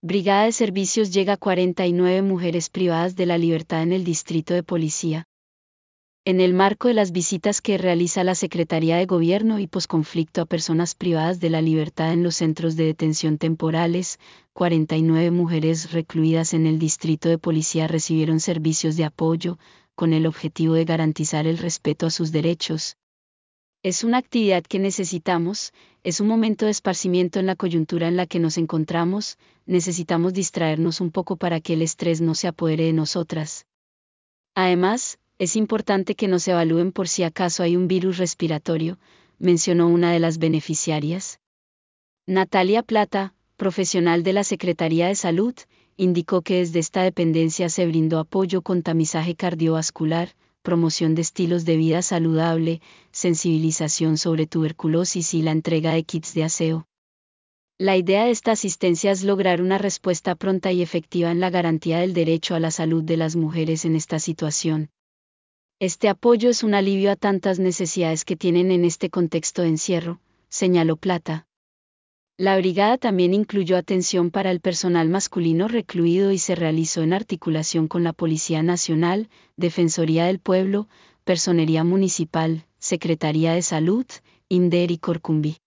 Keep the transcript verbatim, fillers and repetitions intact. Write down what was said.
Brigada de Servicios llega a cuarenta y nueve mujeres privadas de la libertad en el Distrito de Policía. En el marco de las visitas que realiza la Secretaría de Gobierno y Posconflicto a personas privadas de la libertad en los centros de detención temporales, cuarenta y nueve mujeres recluidas en el Distrito de Policía recibieron servicios de apoyo, con el objetivo de garantizar el respeto a sus derechos. Es una actividad que necesitamos, es un momento de esparcimiento en la coyuntura en la que nos encontramos, necesitamos distraernos un poco para que el estrés no se apodere de nosotras. Además, es importante que nos evalúen por si acaso hay un virus respiratorio, mencionó una de las beneficiarias. Natalia Plata, profesional de la Secretaría de Salud, indicó que desde esta dependencia se brindó apoyo con tamizaje cardiovascular, promoción de estilos de vida saludable, sensibilización sobre tuberculosis y la entrega de kits de aseo. La idea de esta asistencia es lograr una respuesta pronta y efectiva en la garantía del derecho a la salud de las mujeres en esta situación. Este apoyo es un alivio a tantas necesidades que tienen en este contexto de encierro, señaló Plata. La brigada también incluyó atención para el personal masculino recluido y se realizó en articulación con la Policía Nacional, Defensoría del Pueblo, Personería Municipal, Secretaría de Salud, INDER y Corcumbi.